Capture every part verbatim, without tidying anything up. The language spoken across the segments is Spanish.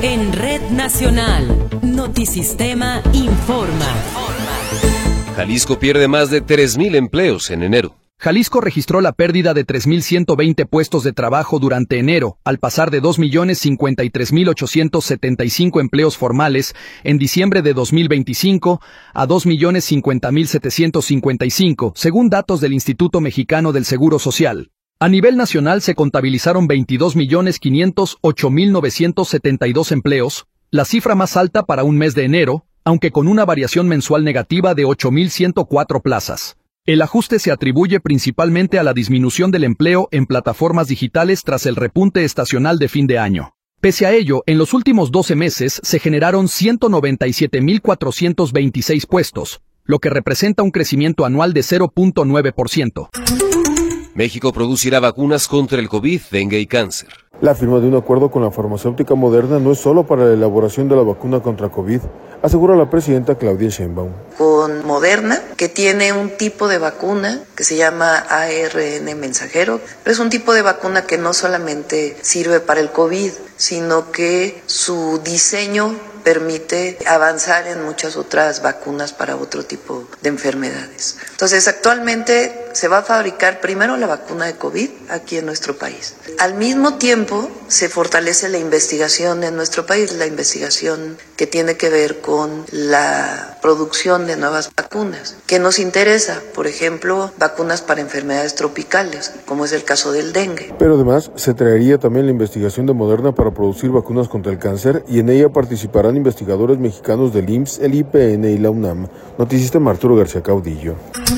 En Red Nacional, Notisistema informa. Jalisco pierde más de tres mil empleos en enero. Jalisco registró la pérdida de tres mil ciento veinte puestos de trabajo durante enero, al pasar de dos millones cincuenta y tres mil ochocientos setenta y cinco empleos formales en diciembre de dos mil veinticinco a dos millones cincuenta mil setecientos cincuenta y cinco, según datos del Instituto Mexicano del Seguro Social. A nivel nacional se contabilizaron veintidós millones quinientos ocho mil novecientos setenta y dos empleos, la cifra más alta para un mes de enero, aunque con una variación mensual negativa de ocho mil ciento cuatro plazas. El ajuste se atribuye principalmente a la disminución del empleo en plataformas digitales tras el repunte estacional de fin de año. Pese a ello, en los últimos doce meses se generaron ciento noventa y siete mil cuatrocientos veintiséis puestos, lo que representa un crecimiento anual de cero punto nueve por ciento. México producirá vacunas contra el COVID, dengue y cáncer. La firma de un acuerdo con la farmacéutica Moderna no es solo para la elaboración de la vacuna contra COVID, asegura la presidenta Claudia Sheinbaum. Con Moderna, que tiene un tipo de vacuna que se llama A R N mensajero, pero es un tipo de vacuna que no solamente sirve para el COVID, sino que su diseño permite avanzar en muchas otras vacunas para otro tipo de enfermedades. Entonces, actualmente se va a fabricar primero la vacuna de COVID aquí en nuestro país. Al mismo tiempo, se fortalece la investigación en nuestro país, la investigación que tiene que ver con la producción de nuevas vacunas. ¿Qué nos interesa? Por ejemplo, vacunas para enfermedades tropicales, como es el caso del dengue. Pero además, se traería también la investigación de Moderna para producir vacunas contra el cáncer y en ella participarán investigadores mexicanos del I M S S, el I P N y la UNAM. Notisistema Arturo García Caudillo.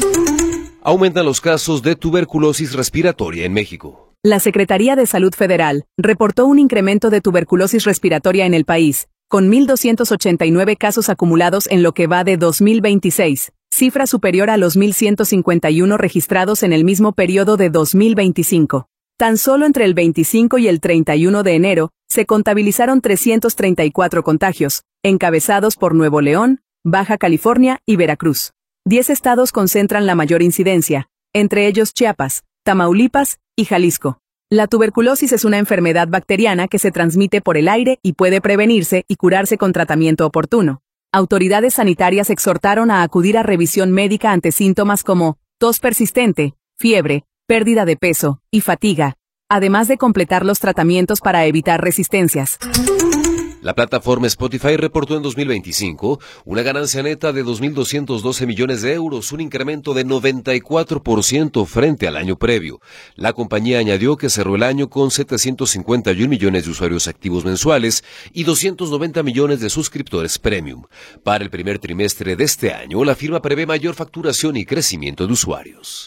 Aumentan los casos de tuberculosis respiratoria en México. La Secretaría de Salud Federal reportó un incremento de tuberculosis respiratoria en el país, con mil doscientos ochenta y nueve casos acumulados en lo que va de dos mil veintiséis, cifra superior a los mil ciento cincuenta y uno registrados en el mismo periodo de dos mil veinticinco. Tan solo entre el veinticinco y el treinta y uno de enero, se contabilizaron trescientos treinta y cuatro contagios, encabezados por Nuevo León, Baja California y Veracruz. Diez estados concentran la mayor incidencia, entre ellos Chiapas, Tamaulipas y Jalisco. La tuberculosis es una enfermedad bacteriana que se transmite por el aire y puede prevenirse y curarse con tratamiento oportuno. Autoridades sanitarias exhortaron a acudir a revisión médica ante síntomas como tos persistente, fiebre, pérdida de peso y fatiga, además de completar los tratamientos para evitar resistencias. La plataforma Spotify reportó en dos mil veinticinco una ganancia neta de dos mil doscientos doce millones de euros, un incremento de noventa y cuatro por ciento frente al año previo. La compañía añadió que cerró el año con setecientos cincuenta y un millones de usuarios activos mensuales y doscientos noventa millones de suscriptores premium. Para el primer trimestre de este año, la firma prevé mayor facturación y crecimiento de usuarios.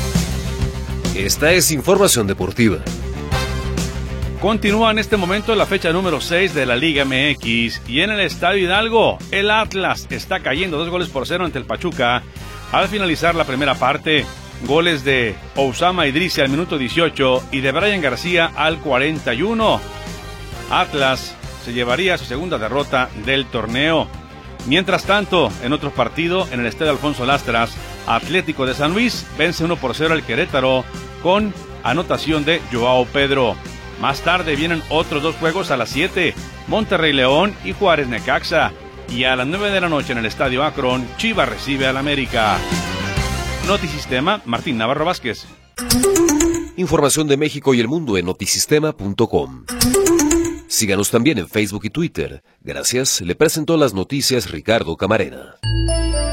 Esta es información deportiva. Continúa en este momento la fecha número seis de la Liga M X y en el Estadio Hidalgo, el Atlas está cayendo dos goles por cero ante el Pachuca al finalizar la primera parte. Goles de Osama Idrisi al minuto dieciocho y de Brian García al cuarenta y uno. Atlas se llevaría su segunda derrota del torneo. Mientras tanto, en otro partido, en el Estadio Alfonso Lastras, Atlético de San Luis vence uno por cero al Querétaro con anotación de Joao Pedro. Más tarde vienen otros dos juegos a las siete, Monterrey León y Juárez Necaxa. Y a las nueve de la noche en el Estadio Akron, Chivas recibe al América. Notisistema, Martín Navarro Vázquez. Información de México y el mundo en notisistema punto com. Síganos también en Facebook y Twitter. Gracias, le presentó las noticias Ricardo Camarena.